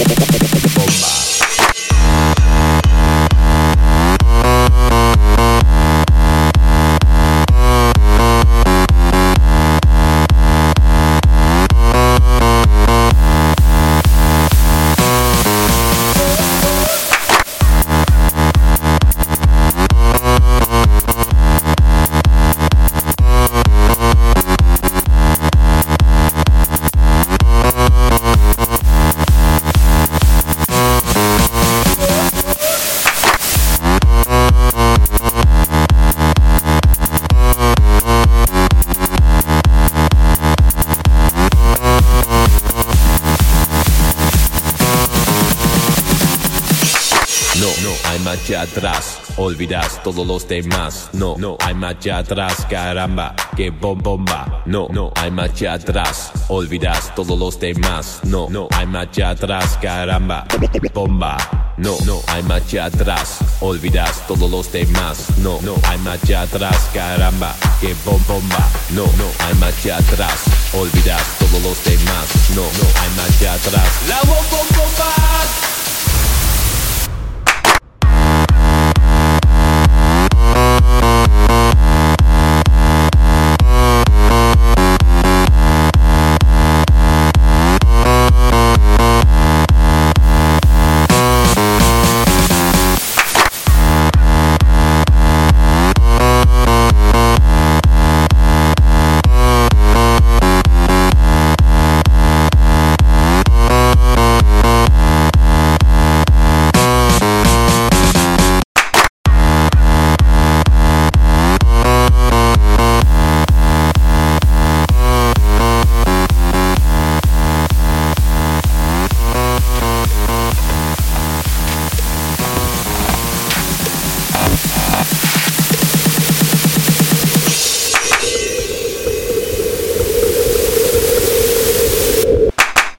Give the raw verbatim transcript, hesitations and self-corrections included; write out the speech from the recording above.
Bomba. No, no hay marcha atrás, olvidas todos los demás. No, no hay marcha atrás, caramba, que bom bomba. No, no hay marcha atrás, olvidas todos los demás. No, no hay marcha atrás, caramba, bomba. No, no hay marcha atrás, olvidas todos los demás. No, no hay marcha atrás, caramba, que bom bomba. No, no hay marcha atrás, olvidas todos los demás. No, no hay marcha atrás. La bomba.